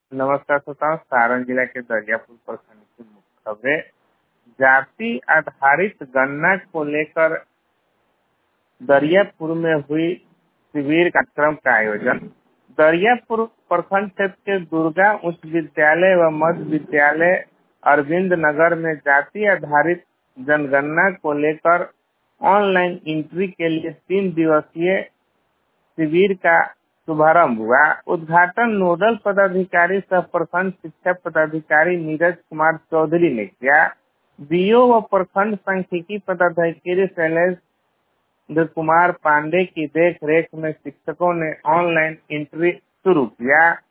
नमस्कार श्रोताओं, सारण जिला के दरियापुर प्रखंड की मुख्य खबरें। जाति आधारित गणना को लेकर दरियापुर में हुई शिविर कार्यक्रम का आयोजन। दरियापुर प्रखंड क्षेत्र के दुर्गा उच्च विद्यालय व मध्य विद्यालय अरविंद नगर में जाति आधारित जनगणना को लेकर ऑनलाइन एंट्री के लिए 3 दिवसीय शिविर का शुभारंभ हुआ। उद्घाटन नोडल पदाधिकारी सह प्रखंड शिक्षा पदाधिकारी नीरज कुमार चौधरी ने किया। बीओ व प्रखंड सांख्यिकी पदाधिकारी शैलेंद्र कुमार पांडे की देख रेख में शिक्षकों ने ऑनलाइन एंट्री शुरू किया।